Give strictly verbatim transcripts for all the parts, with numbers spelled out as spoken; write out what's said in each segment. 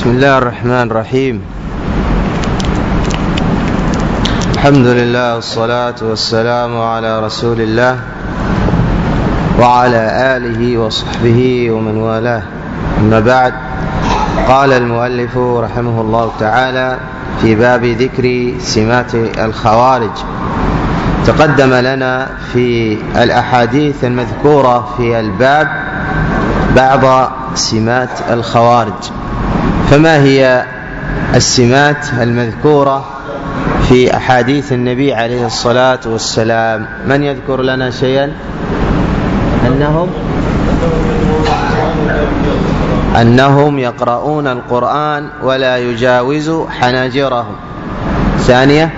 بسم الله الرحمن الرحيم. الحمد لله والصلاة والسلام على رسول الله وعلى آله وصحبه ومن والاه، أما بعد. قال المؤلف رحمه الله تعالى في باب ذكر سمات الخوارج. تقدم لنا في الأحاديث المذكورة في الباب بعض سمات الخوارج، فما هي السمات المذكورة في أحاديث النبي عليه الصلاة والسلام؟ من يذكر لنا شيئا؟ أنهم أنهم يقرؤون القرآن ولا يجاوز حناجرهم. ثانية،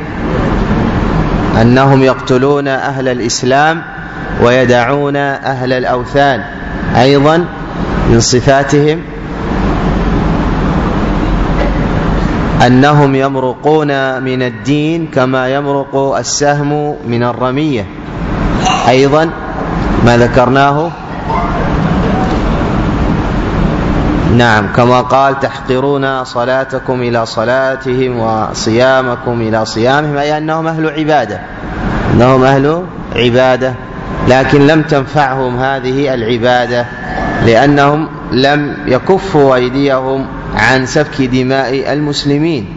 أنهم يقتلون أهل الإسلام ويدعون أهل الأوثان. أيضا من صفاتهم أنهم يمرقون من الدين كما يمرق السهم من الرمية. أيضا ما ذكرناه، نعم، كما قال تحقرون صلاتكم إلى صلاتهم وصيامكم إلى صيامهم، أي أنهم أهل عبادة، أنهم أهل عبادة، لكن لم تنفعهم هذه العبادة لأنهم لم يكفوا أيديهم عن سفك دماء المسلمين.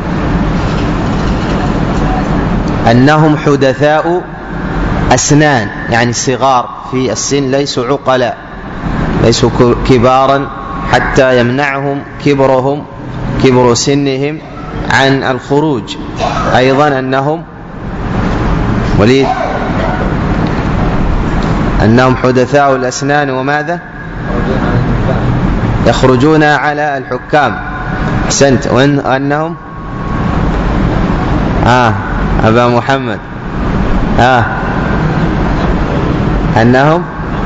أنهم حدثاء أسنان، يعني صغار في السن، ليسوا عقلاء، ليسوا كبارا حتى يمنعهم كبرهم كبر سنهم عن الخروج. أيضا أنهم وليد أنهم حدثاء الأسنان وماذا؟ يخرجون على الحكام. أحسنت. وأنهم آه أبا محمد آه أنهم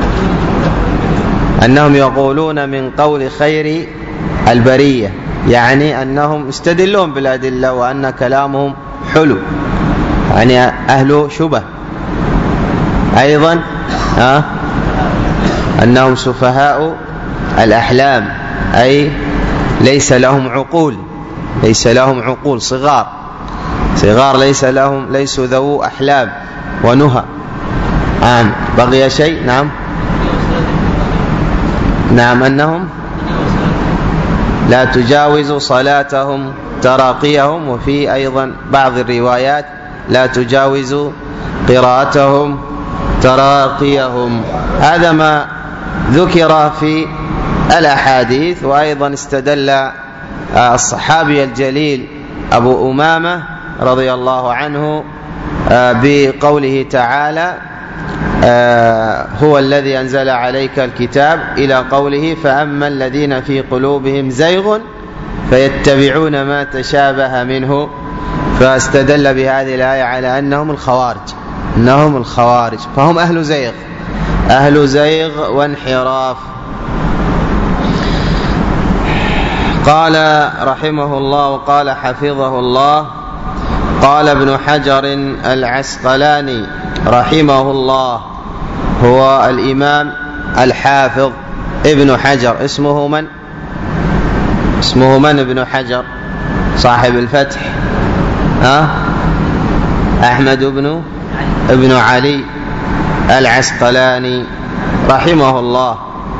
أنهم يقولون من قول خير البرية، يعني أنهم يستدلون بالأدلة وأن كلامهم حلو، يعني أهل شبه. أيضا آه أنهم سفهاء الأحلام، أي ليس لهم عقول، ليس لهم عقول، صغار صغار ليس لهم ليسوا ذو أحلام ونهى. آه. بقي شيء؟ نعم نعم أنهم لا تجاوز صلاتهم تراقيهم، وفي أيضا بعض الروايات لا تجاوز قراءتهم تراقيهم. هذا ما ذكر في الأحاديث. وأيضا استدل الصحابي الجليل أبو أمامة رضي الله عنه بقوله تعالى هو الذي أنزل عليك الكتاب إلى قوله فأما الذين في قلوبهم زيغ فيتبعون ما تشابه منه، فاستدل بهذه الآية على أنهم الخوارج، أنهم الخوارج، فهم أهل زيغ، أهل زيغ وانحراف. قال رحمه الله وقال حفظه الله، قال ابن حجر العسقلاني رحمه الله، هو الإمام الحافظ ابن حجر. اسمه من؟ اسمه من ابن حجر؟ صاحب الفتح ها؟ أحمد بن ابن علي العسقلاني رحمه الله.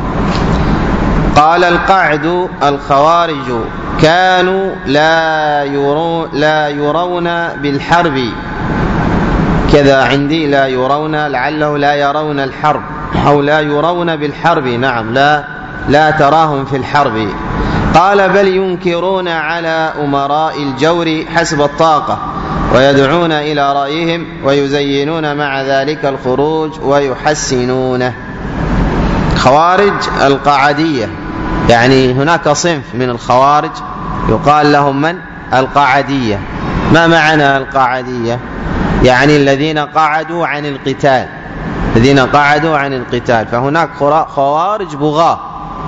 قال القعد الخوارج كانوا لا يرون, لا يرون بالحرب، كذا عندي لا يرون، لعله لا يرون الحرب أو لا يرون بالحرب، نعم، لا لا تراهم في الحرب. قال بل ينكرون على أمراء الجور حسب الطاقة ويدعون إلى رأيهم ويزينون مع ذلك الخروج ويحسنونه. خوارج القعدية، يعني هناك صنف من الخوارج يقال لهم من؟ القعدية. ما معنى القعدية؟ يعني الذين قعدوا عن القتال، الذين قعدوا عن القتال. فهناك خوارج بغاة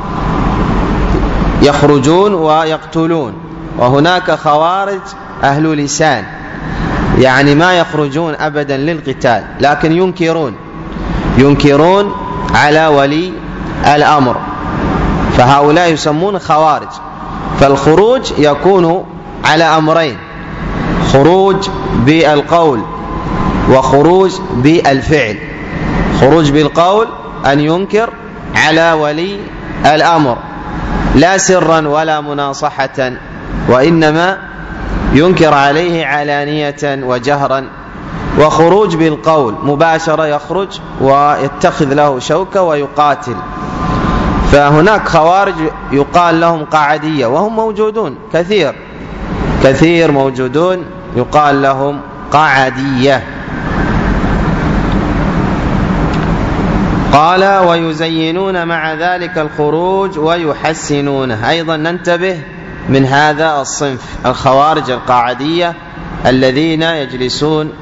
يخرجون ويقتلون، وهناك خوارج أهل لسان، يعني ما يخرجون أبدا للقتال لكن ينكرون ينكرون على ولي الأمر، فهؤلاء يسمون خوارج. فالخروج يكون على أمرين: خروج بالقول وخروج بالفعل. خروج بالقول أن ينكر على ولي الأمر لا سرا ولا مناصحة، وإنما ينكر عليه علانية وجهرا. وخروج بالقول مباشرة، يخرج ويتخذ له شوكة ويقاتل. فهناك خوارج يقال لهم قعدية، وهم موجودون كثير كثير موجودون يقال لهم قعدية. قال: ويزينون مع ذلك الخروج ويحسنونه. أيضا ننتبه من هذا الصنف الخوارج القاعدية الذين يجلسون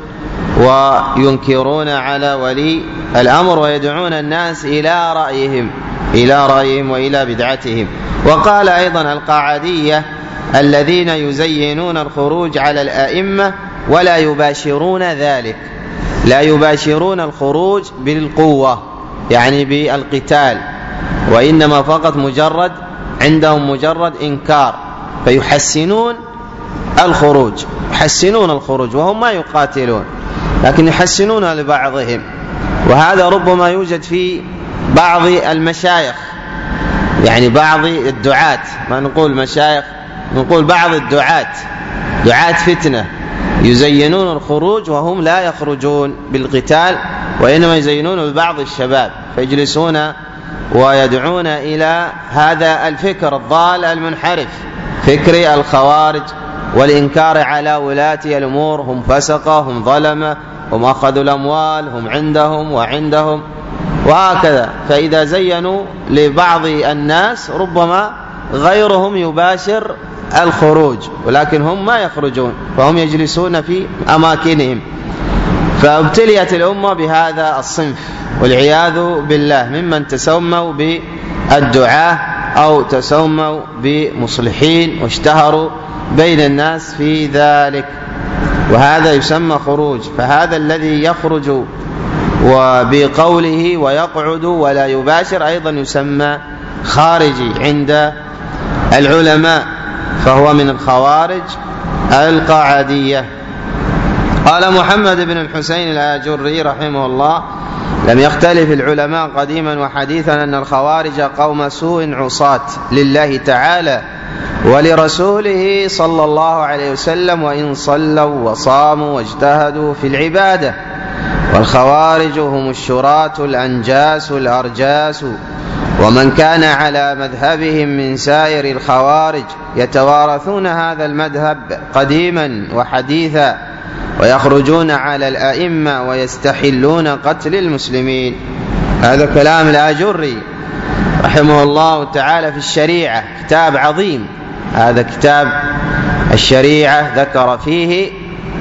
وينكرون على ولي الأمر ويدعون الناس إلى رأيهم إلى رأيهم وإلى بدعتهم. وقال أيضا: القاعدية الذين يزينون الخروج على الأئمة ولا يباشرون ذلك، لا يباشرون الخروج بالقوة يعني بالقتال، وإنما فقط مجرد عندهم مجرد إنكار، فيحسنون الخروج يحسنون الخروج وهم ما يقاتلون، لكن يحسنون لبعضهم. وهذا ربما يوجد في بعض المشايخ، يعني بعض الدعاة، ما نقول مشايخ، نقول بعض الدعاة، دعاة فتنة يزينون الخروج وهم لا يخرجون بالقتال، وإنما يزينون ببعض الشباب، فيجلسون ويدعون إلى هذا الفكر الضال المنحرف، فكر الخوارج والإنكار على ولاة الأمور، هم فسقة، هم ظلمة، هم أخذوا الأموال، هم عندهم وعندهم، وهكذا. فإذا زينوا لبعض الناس ربما غيرهم يباشر الخروج، ولكن هم ما يخرجون، فهم يجلسون في أماكنهم. فابتليت الأمة بهذا الصنف والعياذ بالله، ممن تسموا بالدعاة أو تسموا بمصلحين واشتهروا بين الناس في ذلك، وهذا يسمى خروج. فهذا الذي يخرج وبقوله ويقعد ولا يباشر أيضا يسمى خارجي عند العلماء، فهو من الخوارج القعدية. قال محمد بن الحسين الآجري رحمه الله: لم يختلف العلماء قديما وحديثا أن الخوارج قوم سوء عصاة لله تعالى ولرسوله صلى الله عليه وسلم، وإن صلوا وصاموا واجتهدوا في العبادة. والخوارج هم الشراة الأنجاس الأرجاس، ومن كان على مذهبهم من سائر الخوارج يتوارثون هذا المذهب قديما وحديثا، ويخرجون على الأئمة ويستحلون قتل المسلمين. هذا كلام الآجري رحمه الله تعالى في الشريعة، كتاب عظيم. هذا كتاب الشريعة ذكر فيه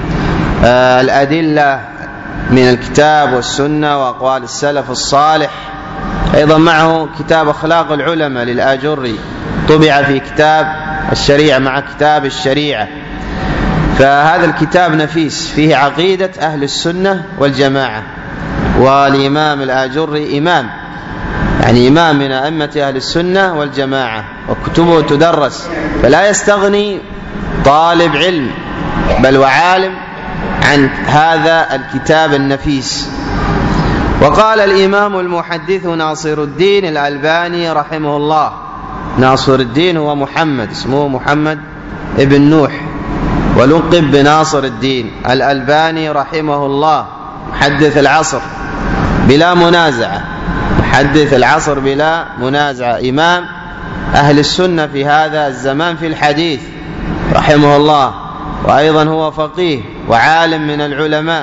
آه الأدلة من الكتاب والسنة وأقوال السلف الصالح. أيضا معه كتاب أخلاق العلماء للآجري، طبع في كتاب الشريعة مع كتاب الشريعة. فهذا الكتاب نفيس، فيه عقيدة أهل السنة والجماعة. والإمام الآجري إمام، يعني إمام من أئمة أهل السنة والجماعة، وكتبه تدرس، فلا يستغني طالب علم بل وعالم عن هذا الكتاب النفيس. وقال الإمام المحدث ناصر الدين الألباني رحمه الله، ناصر الدين هو محمد، اسمه محمد ابن نوح، ولقب بناصر الدين الألباني رحمه الله، محدث العصر بلا منازعة، محدث العصر بلا منازعة، إمام أهل السنة في هذا الزمان في الحديث رحمه الله، وأيضا هو فقيه وعالم من العلماء.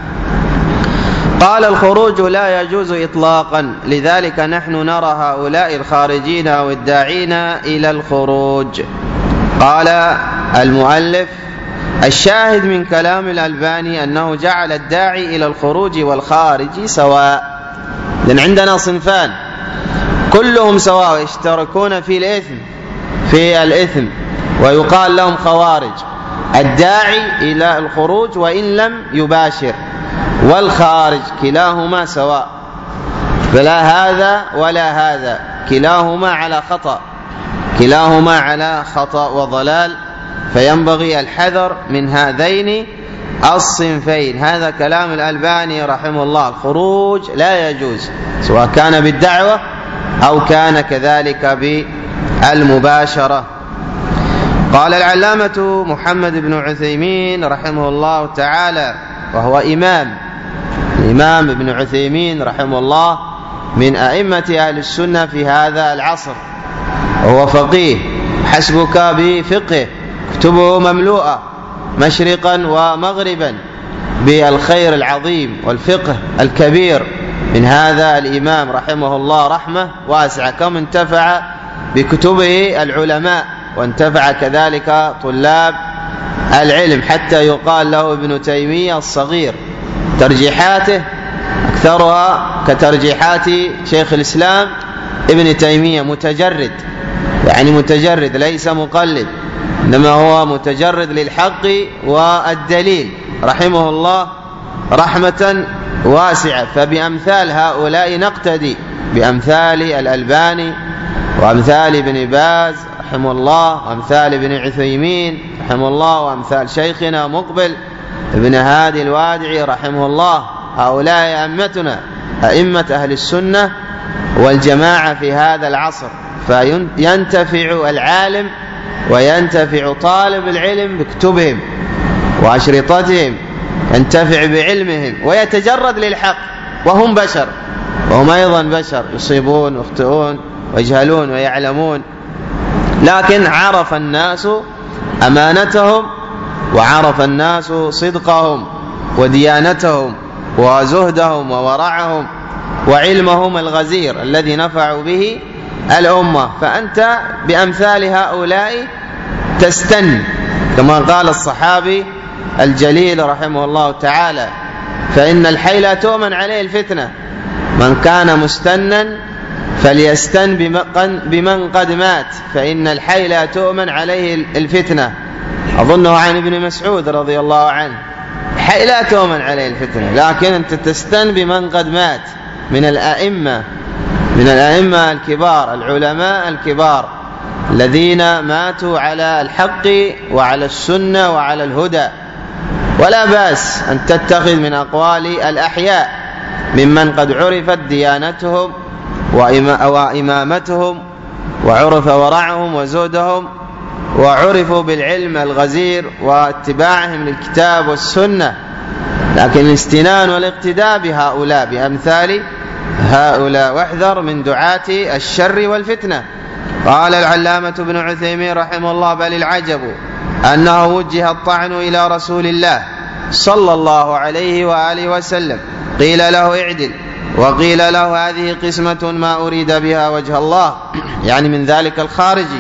قال: الخروج لا يجوز إطلاقا، لذلك نحن نرى هؤلاء الخارجين أو الداعين إلى الخروج. قال المؤلف: الشاهد من كلام الألباني أنه جعل الداعي إلى الخروج والخارج سواء، لأن عندنا صنفان كلهم سواء يشتركون في الإثم في الإثم ويقال لهم خوارج: الداعي إلى الخروج وإن لم يباشر، والخارج، كلاهما سواء، فلا هذا ولا هذا، كلاهما على خطأ، كلاهما على خطأ وضلال، فينبغي الحذر من هذين الصنفين. هذا كلام الألباني رحمه الله. الخروج لا يجوز سواء كان بالدعوة أو كان كذلك بالمباشرة. قال العلامة محمد بن عثيمين رحمه الله تعالى، وهو إمام الإمام ابن عثيمين رحمه الله من أئمة أهل السنة في هذا العصر، وهو فقيه، حسبك بفقه، كتبه مملوءة مشرقا ومغربا بالخير العظيم والفقه الكبير من هذا الإمام رحمه الله رحمة واسعة. كم انتفع بكتبه العلماء، وانتفع كذلك طلاب العلم، حتى يقال له ابن تيمية الصغير. ترجيحاته أكثرها كترجيحات شيخ الإسلام ابن تيمية، متجرد، يعني متجرد ليس مقلد، إنما هو متجرد للحق والدليل رحمه الله رحمة واسعة. فبأمثال هؤلاء نقتدي، بأمثال الألباني وأمثال ابن باز رحمه الله، وأمثال ابن عثيمين رحمه الله، وأمثال شيخنا مقبل ابن هادي الوادعي رحمه الله. هؤلاء أئمتنا، أئمة أهل السنة والجماعة في هذا العصر. فينتفع العالم وينتفع طالب العلم بكتبهم وأشرطتهم، ينتفع بعلمهم ويتجرد للحق، وهم بشر، وهم أيضا بشر، يصيبون ويخطئون ويجهلون ويعلمون. لكن عرف الناس أمانتهم، وعرف الناس صدقهم وديانتهم وزهدهم وورعهم وعلمهم الغزير الذي نفعوا به الأمة. فأنت بأمثال هؤلاء تستن، كما قال الصحابي الجليل رحمه الله تعالى: فإن الحي لا تؤمن عليه الفتنة، من كان مستنا فليستن بمن قد مات، فإن الحي لا تؤمن عليه الفتنة. أظنه عن ابن مسعود رضي الله عنه. الحي لا تؤمن عليه الفتنة، لكن أنت تستن بمن قد مات من الأئمة، من الأئمة الكبار، العلماء الكبار الذين ماتوا على الحق وعلى السنة وعلى الهدى. ولا بأس أن تتخذ من أقوال الأحياء ممن قد عرفت ديانتهم وإمامتهم، وعرف ورعهم وزودهم، وعرفوا بالعلم الغزير واتباعهم للكتاب والسنة. لكن الاستنان والاقتداء بهؤلاء، بأمثال هؤلاء، واحذر من دعاة الشر والفتنة. قال العلامة ابن عثيمين رحمه الله: بل العجب أنه وجه الطعن إلى رسول الله صلى الله عليه وآله وسلم، قيل له اعدل، وقيل له هذه قسمة ما أريد بها وجه الله، يعني من ذلك الخارجي.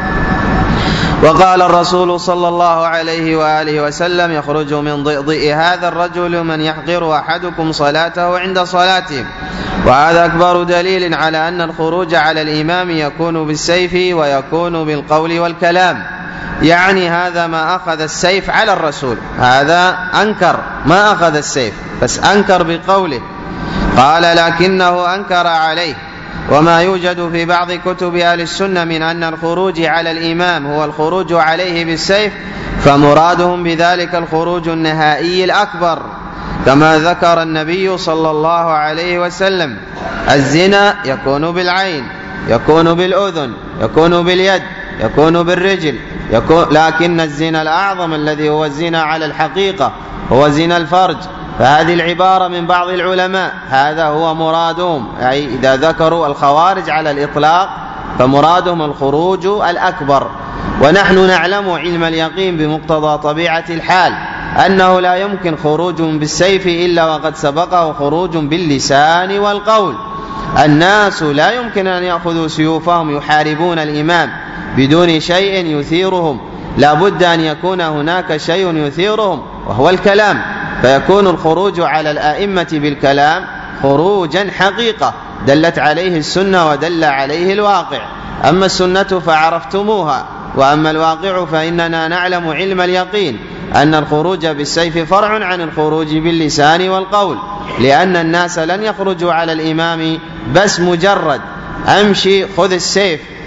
وقال الرسول صلى الله عليه وآله وسلم: يخرج من ضئضئ هذا الرجل من يحقر أحدكم صلاته عند صلاته. وهذا أكبر دليل على أن الخروج على الإمام يكون بالسيف ويكون بالقول والكلام. يعني هذا ما أخذ السيف على الرسول، هذا أنكر ما أخذ السيف، بس أنكر بقوله. قال: لكنه أنكر عليه. وما يوجد في بعض كتب أهل السنة من أن الخروج على الإمام هو الخروج عليه بالسيف، فمرادهم بذلك الخروج النهائي الأكبر، كما ذكر النبي صلى الله عليه وسلم: الزنا يكون بالعين، يكون بالأذن، يكون باليد، يكون بالرجل، يكون لكن الزنا الأعظم الذي هو الزنا على الحقيقة هو زنا الفرج. فهذه العبارة من بعض العلماء هذا هو مرادهم، أي إذا ذكروا الخوارج على الإطلاق فمرادهم الخروج الأكبر. ونحن نعلم علم اليقين بمقتضى طبيعة الحال أنه لا يمكن خروج بالسيف إلا وقد سبقه خروج باللسان والقول. الناس لا يمكن أن يأخذوا سيوفهم يحاربون الإمام بدون شيء يثيرهم، لا بد أن يكون هناك شيء يثيرهم وهو الكلام، فيكون الخروج على الآئمة بالكلام خروجا حقيقة دلت عليه السنة ودل عليه الواقع. أما السنة فعرفتموها، وأما الواقع فإننا نعلم علم اليقين أن الخروج بالسيف فرع عن الخروج باللسان والقول، لأن الناس لن يخرجوا على الإمام بس مجرد أمشي خذ السيف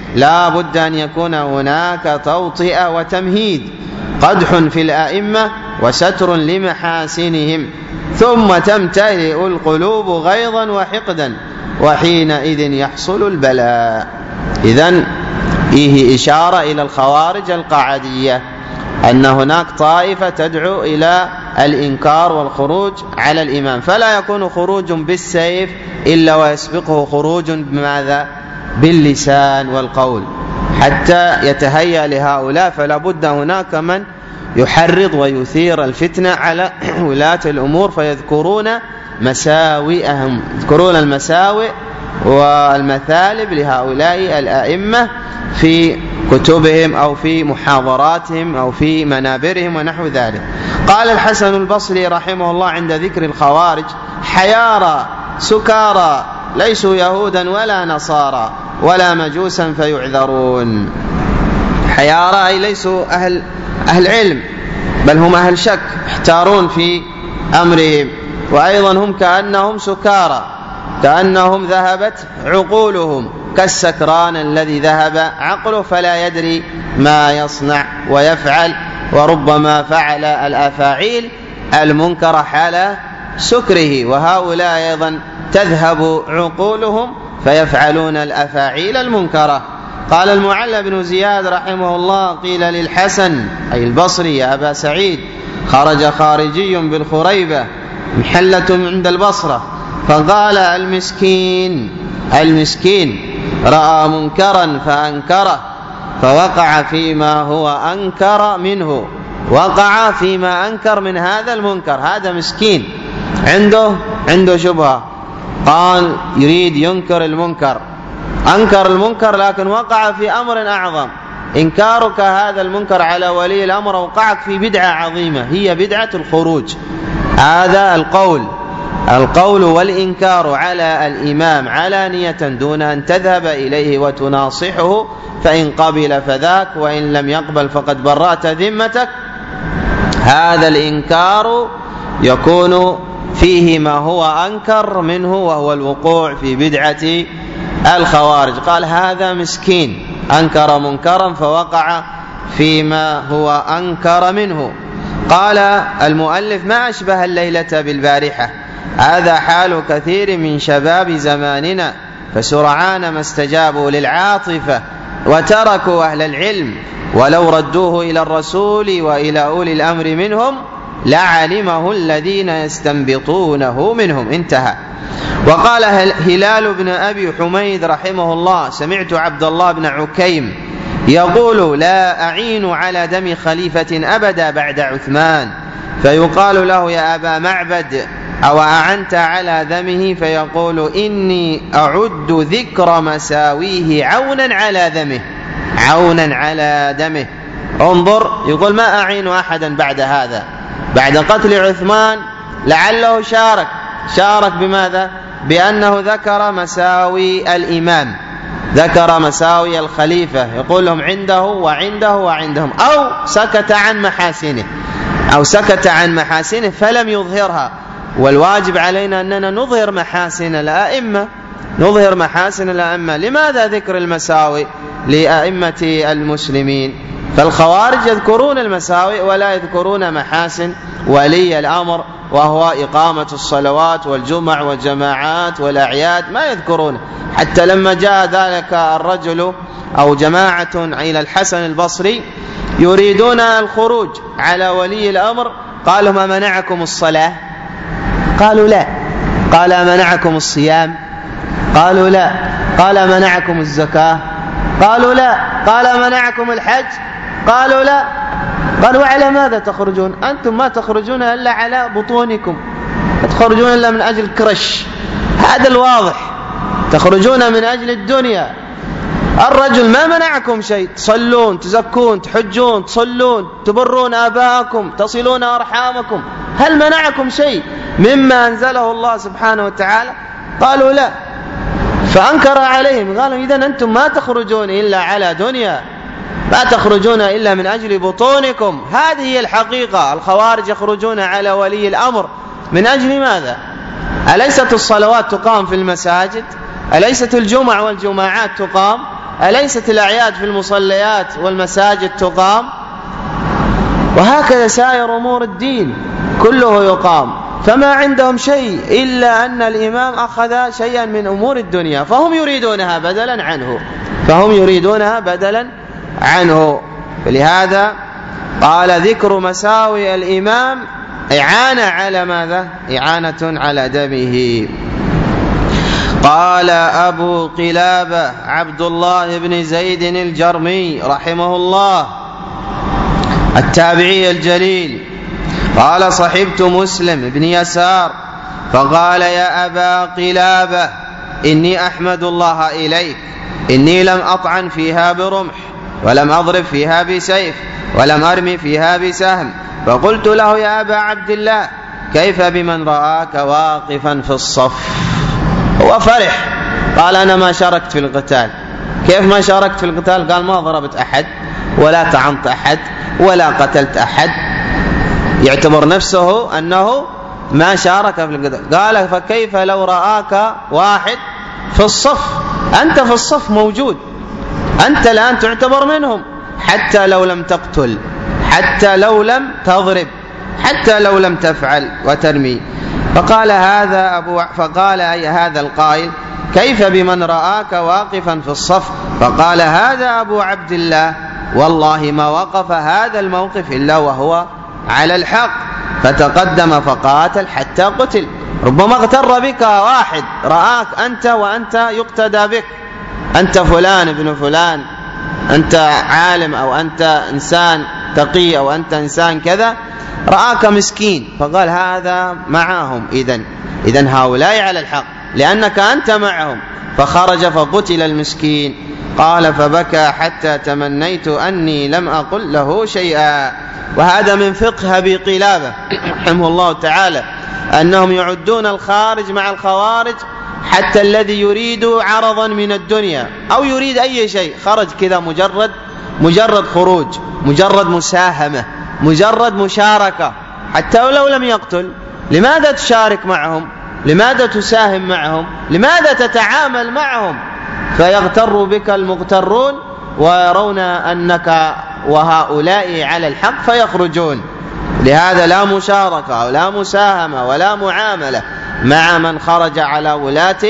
لا بد أن يكون هناك توطئة وتمهيد، قدح في الأئمة وستر لمحاسنهم، ثم تمتلئ القلوب غيظا وحقدا، وحينئذ يحصل البلاء. إذن فيه إشارة إلى الخوارج القعدية، أن هناك طائفة تدعو إلى الإنكار والخروج على الإمام، فلا يكون خروج بالسيف إلا ويسبقه خروج بماذا؟ باللسان والقول، حتى يتهيأ لهؤلاء. فلا بد هناك من يحرض ويثير الفتنة على ولاة الأمور، فيذكرون مساوئهم، يذكرون المساوئ والمثالب لهؤلاء الأئمة في كتبهم أو في محاضراتهم أو في منابرهم ونحو ذلك. قال الحسن البصري رحمه الله عند ذكر الخوارج: حيارى سكارى ليسوا يهودا ولا نصارى ولا مجوسا فيعذرون. حيارى أي ليسوا أهل, أهل علم، بل هم أهل شك، احتارون في أمرهم، وأيضا هم كأنهم سكارى، كأنهم ذهبت عقولهم، كالسكران الذي ذهب عقله فلا يدري ما يصنع ويفعل، وربما فعل الأفاعيل المنكرة حال سكره. وهؤلاء أيضا تذهب عقولهم فيفعلون الأفاعيل المنكرة. قال المعلى بن زياد رحمه الله: قيل للحسن أي البصري: يا أبا سعيد، خرج خارجي بالخريبة محلة عند البصرة، فقال: المسكين المسكين رأى منكرا فأنكره، فوقع فيما هو أنكر منه، وقع فيما أنكر من هذا المنكر. هذا مسكين عنده عنده شبهة، قال يريد ينكر المنكر، أنكر المنكر لكن وقع في أمر أعظم. إنكارك هذا المنكر على ولي الأمر وقعك في بدعة عظيمة، هي بدعة الخروج. هذا القول القول والإنكار على الإمام علانية دون أن تذهب إليه وتناصحه، فإن قبل فذاك، وإن لم يقبل فقد برأت ذمتك. هذا الإنكار يكون فيه ما هو أنكر منه، وهو الوقوع في بدعة الخوارج. قال: هذا مسكين أنكر منكرا فوقع فيما هو أنكر منه. قال المؤلف: ما أشبه الليلة بالبارحة، هذا حال كثير من شباب زماننا، فسرعان ما استجابوا للعاطفة وتركوا أهل العلم، ولو ردوه إلى الرسول وإلى أولي الأمر منهم لعلمه الذين يستنبطونه منهم. انتهى. وقال هلال بن أبي حميد رحمه الله: سمعت عبد الله بن عكيم يقول: لا أعين على دم خليفة أبدا بعد عثمان، فيقال له: يا أبا معبد، أو أعنت على دمه؟ فيقول: إني أعد ذكر مساويه عونا على دمه، عونا على دمه. انظر، يقول: ما أعين أحدا بعد هذا، بعد قتل عثمان لعله شارك شارك بماذا؟ بأنه ذكر مساوي الإمام، ذكر مساوي الخليفة، يقول لهم عنده وعنده وعندهم، أو سكت عن محاسنه أو سكت عن محاسنه فلم يظهرها. والواجب علينا أننا نظهر محاسن الأئمة، نظهر محاسن الأئمة. لماذا ذكر المساوي لأئمة المسلمين؟ فالخوارج يذكرون المساوئ ولا يذكرون محاسن ولي الأمر، وهو إقامة الصلوات والجمع والجماعات والأعياد، ما يذكرون. حتى لما جاء ذلك الرجل أو جماعة إلى الحسن البصري يريدون الخروج على ولي الأمر، قالوا: ما منعكم الصلاة؟ قالوا: لا. قال: منعكم الصيام؟ قالوا: لا. قال: منعكم الزكاة؟ قالوا: لا. قال: منعكم الحج؟ قالوا: لا. قالوا: وعلى ماذا تخرجون؟ أنتم ما تخرجون إلا على بطونكم، لا تخرجون إلا من أجل الكرش، هذا الواضح، تخرجون من أجل الدنيا. الرجل ما منعكم شيء، تصلون، تزكون، تحجون، تصلون، تبرون آباءكم، تصلون أرحامكم، هل منعكم شيء مما أنزله الله سبحانه وتعالى؟ قالوا: لا. فأنكر عليهم، قالوا: إذن أنتم ما تخرجون إلا على دنيا، ما تخرجون إلا من أجل بطونكم. هذه هي الحقيقة. الخوارج يخرجون على ولي الأمر من أجل ماذا؟ أليست الصلوات تقام في المساجد؟ أليست الجمع والجماعات تقام؟ أليست الأعياد في المصليات والمساجد تقام؟ وهكذا سائر أمور الدين كله يقام. فما عندهم شيء إلا أن الإمام أخذ شيئا من أمور الدنيا فهم يريدونها بدلا عنه فهم يريدونها بدلا عنه فلهذا قال ذكر مساوي الإمام إعانة على ماذا؟ إعانة على دمه. قال أبو قلابة عبد الله بن زيد الجرمي رحمه الله التابعي الجليل قال صحبت مسلم بن يسار فقال يا أبا قلابة إني أحمد الله إليك إني لم أطعن فيها برمح ولم أضرب فيها بسيف ولم أرمي فيها بسهم. فقلت له يا أبا عبد الله كيف بمن رآك واقفا في الصف؟ هو فرح قال أنا ما شاركت في القتال. كيف ما شاركت في القتال؟ قال ما ضربت أحد ولا طعنت أحد ولا قتلت أحد، يعتبر نفسه أنه ما شارك في القتال. قال فكيف لو رآك واحد في الصف؟ أنت في الصف موجود، أنت الآن تعتبر منهم، حتى لو لم تقتل، حتى لو لم تضرب، حتى لو لم تفعل وترمي. فقال هذا أبو فقال أي هذا القائل كيف بمن رآك واقفا في الصف؟ فقال هذا أبو عبد الله والله ما وقف هذا الموقف إلا وهو على الحق، فتقدم فقاتل حتى قتل. ربما اغتر بك واحد رآك أنت وأنت يقتدى بك، أنت فلان ابن فلان، أنت عالم أو أنت إنسان تقي أو أنت إنسان كذا، رآك مسكين فقال هذا معهم، إذن إذن هؤلاء على الحق لأنك أنت معهم، فخرج فقتل المسكين. قال فبكى حتى تمنيت أني لم أقل له شيئا. وهذا من فقه أبي قلابة رحمه الله تعالى أنهم يعدون الخارج مع الخوارج حتى الذي يريد عرضا من الدنيا أو يريد أي شيء خرج كذا مجرد مجرد خروج، مجرد مساهمة، مجرد مشاركة، حتى ولو لم يقتل. لماذا تشارك معهم؟ لماذا تساهم معهم؟ لماذا تتعامل معهم؟ فيغتر بك المغترون ويرون أنك وهؤلاء على الحق فيخرجون. لهذا لا مشاركة ولا مساهمة ولا معاملة مع من خرج على ولاة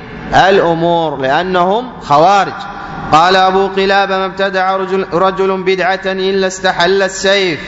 الأمور لأنهم خوارج. قال أبو قلابة ما ابتدع رجل, رجل بدعة إلا استحل السيف.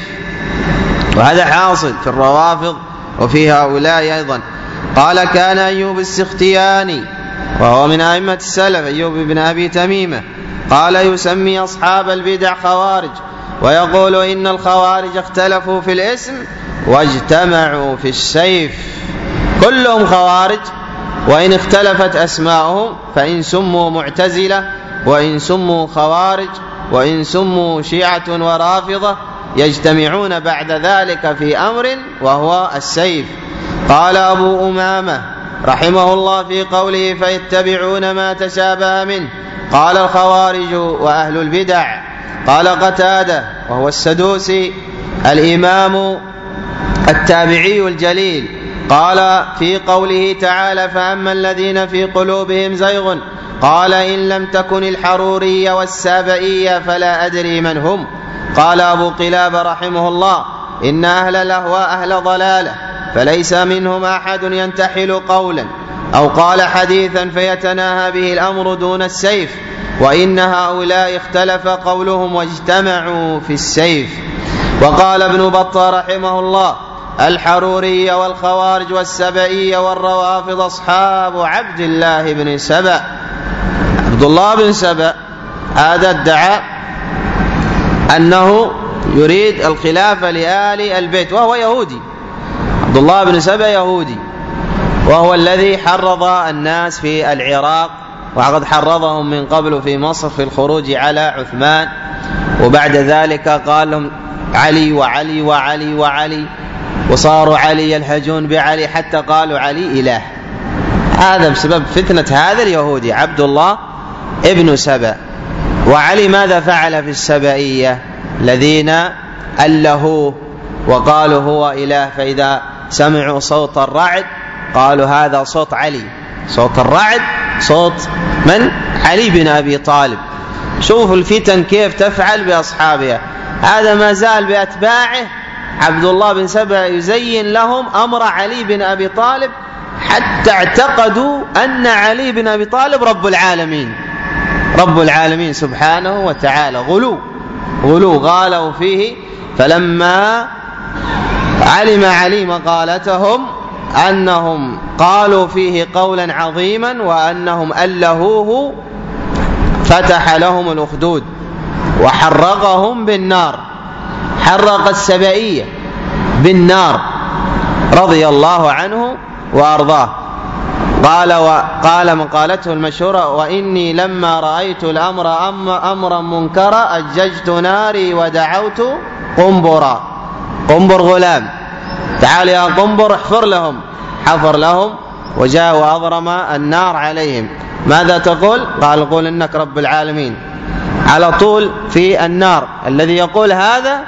وهذا حاصل في الروافض وفي هؤلاء أيضا. قال كان أيوب السختياني وهو من أئمة السلف أيوب بن أبي تميمة قال يسمي أصحاب البدع خوارج ويقول إن الخوارج اختلفوا في الاسم واجتمعوا في السيف. كلهم خوارج وإن اختلفت أسماءهم، فإن سموا معتزلة وإن سموا خوارج وإن سموا شيعة ورافضة يجتمعون بعد ذلك في أمر وهو السيف. قال أبو أمامة رحمه الله في قوله فيتبعون ما تشابه منه قال الخوارج وأهل البدع. قال قتادة وهو السدوسي الإمام التابعي الجليل قال في قوله تعالى فأما الذين في قلوبهم زيغ قال إن لم تكن الحرورية والسابئية فلا أدري من هم. قال أبو قلابة رحمه الله إن أهل الأهواء أهل ضلالة فليس منهم أحد ينتحل قولا أو قال حديثا فيتناهى به الأمر دون السيف، وإن هؤلاء اختلف قولهم واجتمعوا في السيف. وقال ابن بطة رحمه الله الحرورية والخوارج والسبئية والروافض أصحاب عبد الله بن سبأ. عبد الله بن سبأ هذا ادعى أنه يريد الخلافة لآل البيت وهو يهودي. عبد الله بن سبأ يهودي وهو الذي حرض الناس في العراق وقد حرضهم من قبل في مصر في الخروج على عثمان، وبعد ذلك قال لهم علي وعلي وعلي وعلي وصاروا علي يلهجون بعلي حتى قالوا علي إله. هذا بسبب فتنة هذا اليهودي عبد الله ابن سبأ. وعلي ماذا فعل في السبئية الذين ألهوه وقالوا هو إله، فإذا سمعوا صوت الرعد قالوا هذا صوت علي. صوت الرعد صوت من؟ علي بن أبي طالب. شوفوا الفتن كيف تفعل بأصحابها. هذا ما زال بأتباعه عبد الله بن سبأ يزين لهم أمر علي بن أبي طالب حتى اعتقدوا أن علي بن أبي طالب رب العالمين، رب العالمين سبحانه وتعالى. غلو غلو غالوا فيه. فلما علم علي مقالتهم أنهم قالوا فيه قولا عظيما وأنهم ألهوه فتح لهم الأخدود وحرقهم بالنار، حرق السبائية بالنار رضي الله عنه وأرضاه. قال وقال مقالته المشهورة: وإني لما رأيت الأمر أمرا منكرا أججت ناري ودعوت قنبرا. قنبر غلام، تعال يا قنبر احفر لهم، حفر لهم وجاء وأضرم النار عليهم. ماذا تقول؟ قال: قول إنك رب العالمين. على طول في النار. الذي يقول هذا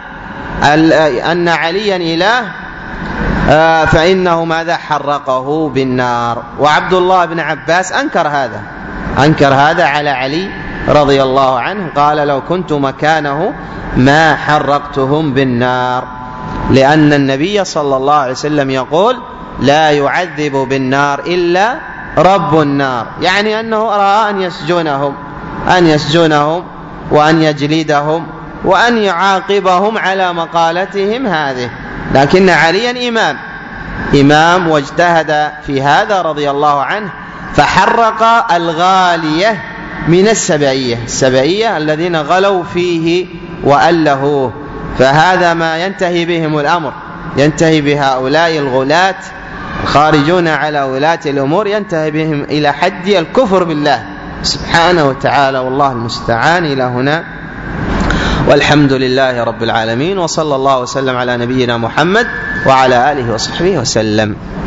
أن عليا إله فإنه ماذا؟ حرقه بالنار. وعبد الله بن عباس أنكر هذا، أنكر هذا على علي رضي الله عنه، قال: لو كنت مكانه ما حرقتهم بالنار، لأن النبي صلى الله عليه وسلم يقول: لا يعذب بالنار إلا رب النار، يعني أنه أرى أن يسجنهم أن يسجنهم وأن يجلدهم وأن يعاقبهم على مقالتهم هذه. لكن عليا إمام إمام واجتهد في هذا رضي الله عنه، فحرق الغالية من السبائية، السبائية الذين غلوا فيه وألهوه. فهذا ما ينتهي بهم الأمر، ينتهي بهؤلاء الغلاة خارجون على ولاة الأمور، ينتهي بهم إلى حد الكفر بالله سبحانه وتعالى. والله المستعان. إلى هنا، والحمد لله رب العالمين، وصلى الله وسلم على نبينا محمد وعلى آله وصحبه وسلم.